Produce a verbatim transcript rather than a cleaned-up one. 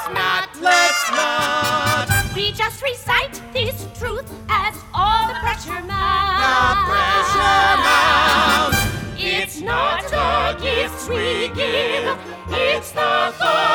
let's not, let's not. We just recite this truth as all the pressure mounts. The pressure mounts. It's not the gifts we give, it's the thought